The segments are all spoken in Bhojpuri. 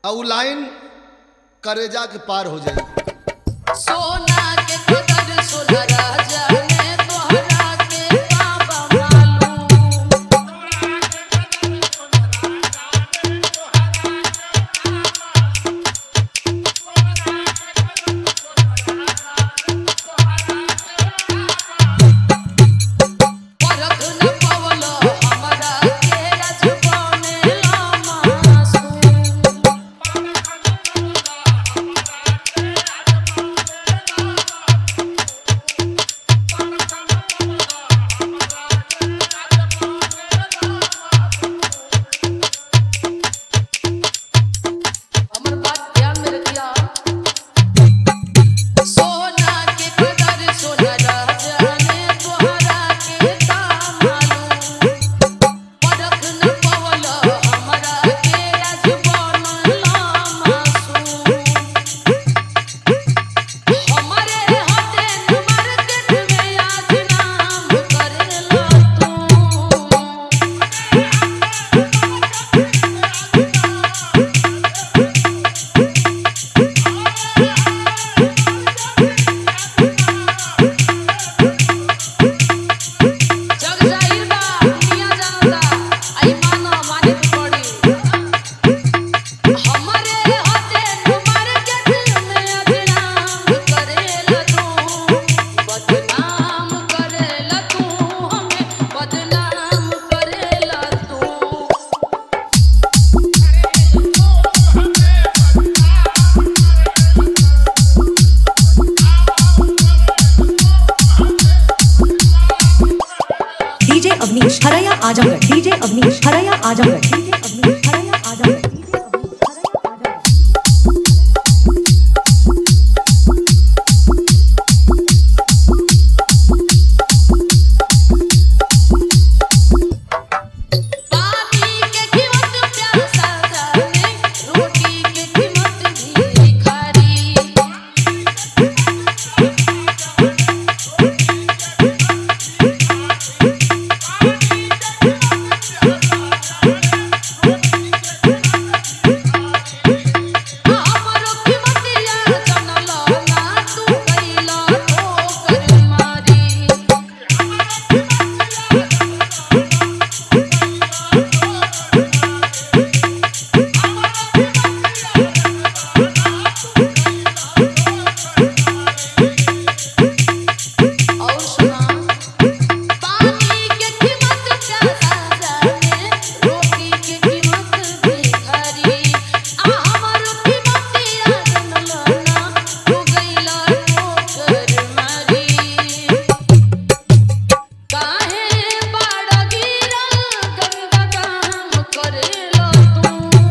और लाइन करेजा के पार हो जाए। सोना के कदर सोना राजा ने तोहरा के बाबा मालूम। परख न पवलो हमरा के रजबने लामासूम। हमर बात ध्यान में रखिया। सोना के कदर सोना राजा ने तोहरा के का मालूम। परख न पवलो हमरा के रजबने लामासूम। हमरे हटे न मार्केट में आज नाम करेला तू। जग जाहिर बा दुनिया जानता आई मानो माने के पड़ी। हमरे हटे न मार्केट में आज नाम करेला तू। बदनाम करेला तू हमें बदनाम करेला तू। डीजे अवनीश हरया आजमगढ़, डीजे अवनीश हरया आजमगढ़, डीजे अवनीश हरया आजमगढ़, डीजे अवनीश हरया आजमगढ़। पानी के कीमत प्यासा जाने रोटी के कीमत भिखारी। हमरो कीमतिया जनलो ना तू कइला ठोकर मारी। और सुना पानी के कीमत प्यासा जाने रोटी के कीमत भिखारी। हमरो कीमतिया जनलो ना तू गइला ठोकर मारी। काहे बाड़ा गिरल गंगा काम करेला तू।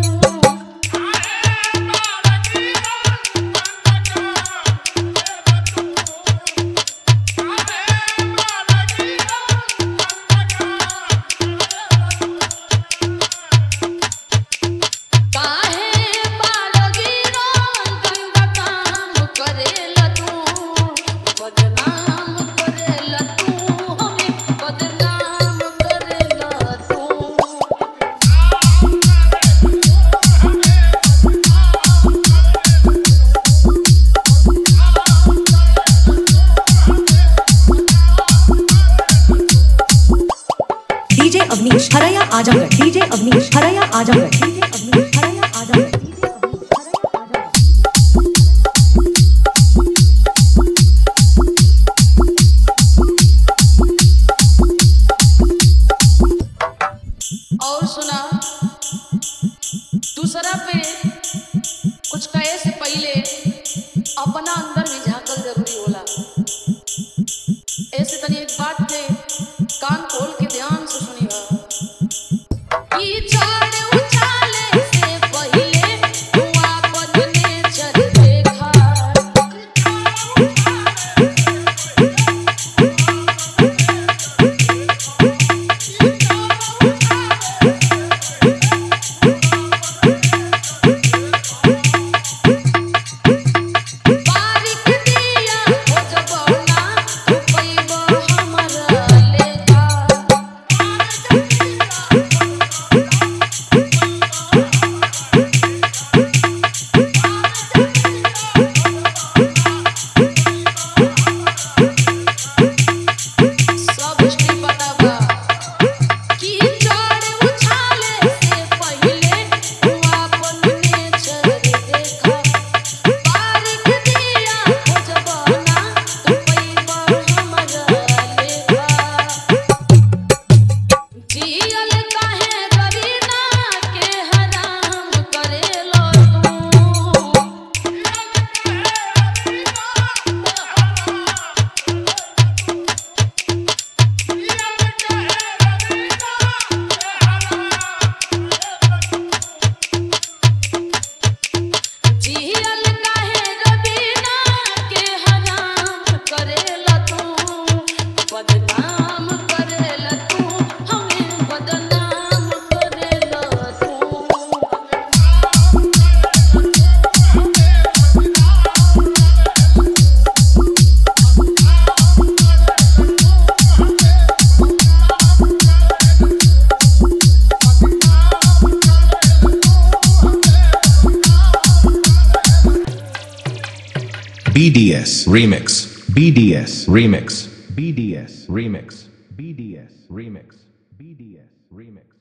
काहे बाड़ा गिरल गंगा काम करेला तू। बदनाम करेला तू हमें बदनाम करेला तू। डीजे अवनीश हरया आजमगढ़, डीजे अवनीश हरया आजमगढ़, डीजे अवनीश हरया आजमगढ़, डीजे अवनीश हरया आजमगढ़। और सुना दूसरा पे कुछ कहे से पहले अपना अंदर भी झांकल जरूरी होला। ऐसे तनी एक बात के कान खोल के ध्यान से सुनिएगा कि चढ़ उछाले BDS Remix, BDS Remix, BDS Remix, BDS Remix, BDS Remix.